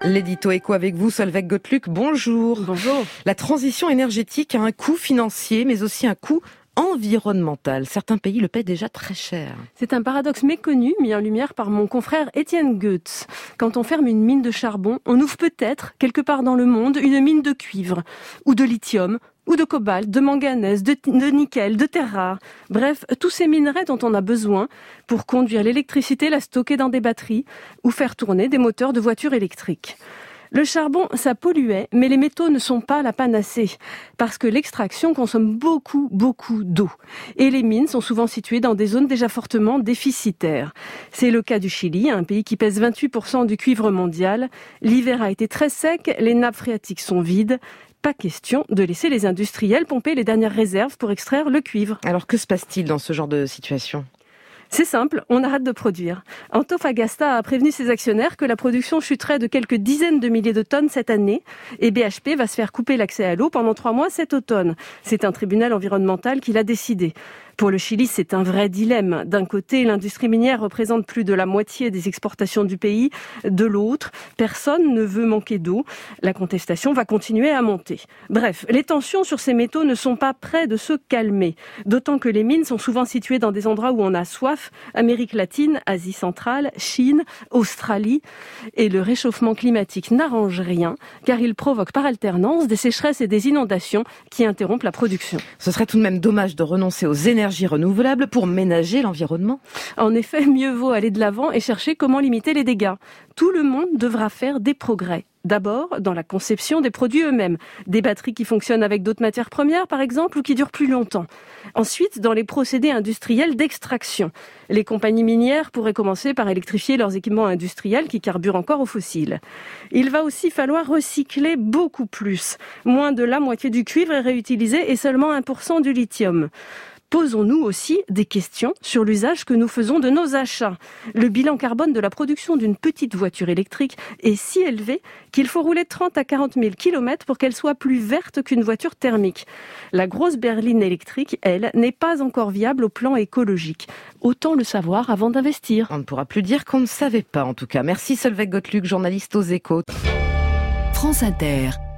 L'édito éco avec vous, Solveig Gottluck, bonjour. Bonjour. La transition énergétique a un coût financier, mais aussi un coût environnemental. Certains pays le paient déjà très cher. C'est un paradoxe méconnu, mis en lumière par mon confrère Étienne Goetz. Quand on ferme une mine de charbon, on ouvre peut-être, quelque part dans le monde, une mine de cuivre, ou de lithium, ou de cobalt, de manganèse, de nickel, de terres rares. Bref, tous ces minerais dont on a besoin pour conduire l'électricité, la stocker dans des batteries, ou faire tourner des moteurs de voitures électriques. Le charbon, ça polluait, mais les métaux ne sont pas la panacée, parce que l'extraction consomme beaucoup d'eau. Et les mines sont souvent situées dans des zones déjà fortement déficitaires. C'est le cas du Chili, un pays qui pèse 28% du cuivre mondial. L'hiver a été très sec, les nappes phréatiques sont vides. Pas question de laisser les industriels pomper les dernières réserves pour extraire le cuivre. Alors que se passe-t-il dans ce genre de situation ? C'est simple, on arrête de produire. Antofagasta a prévenu ses actionnaires que la production chuterait de quelques dizaines de milliers de tonnes cette année et BHP va se faire couper l'accès à l'eau pendant 3 mois cet automne. C'est un tribunal environnemental qui l'a décidé. Pour le Chili, c'est un vrai dilemme. D'un côté, l'industrie minière représente plus de la moitié des exportations du pays. De l'autre, personne ne veut manquer d'eau. La contestation va continuer à monter. Bref, les tensions sur ces métaux ne sont pas près de se calmer. D'autant que les mines sont souvent situées dans des endroits où on a soif. Amérique latine, Asie centrale, Chine, Australie. Et le réchauffement climatique n'arrange rien, car il provoque par alternance des sécheresses et des inondations qui interrompent la production. Ce serait tout de même dommage de renoncer aux énergies renouvelables pour ménager l'environnement. En effet, mieux vaut aller de l'avant et chercher comment limiter les dégâts. Tout le monde devra faire des progrès. D'abord, dans la conception des produits eux-mêmes. Des batteries qui fonctionnent avec d'autres matières premières, par exemple, ou qui durent plus longtemps. Ensuite, dans les procédés industriels d'extraction. Les compagnies minières pourraient commencer par électrifier leurs équipements industriels qui carburent encore aux fossiles. Il va aussi falloir recycler beaucoup plus. Moins de la moitié du cuivre est réutilisé et seulement 1% du lithium. Posons-nous aussi des questions sur l'usage que nous faisons de nos achats. Le bilan carbone de la production d'une petite voiture électrique est si élevé qu'il faut rouler 30 à 40 000 km pour qu'elle soit plus verte qu'une voiture thermique. La grosse berline électrique, elle, n'est pas encore viable au plan écologique. Autant le savoir avant d'investir. On ne pourra plus dire qu'on ne savait pas, en tout cas. Merci Solveig Gottluck, journaliste aux Échos. France Inter.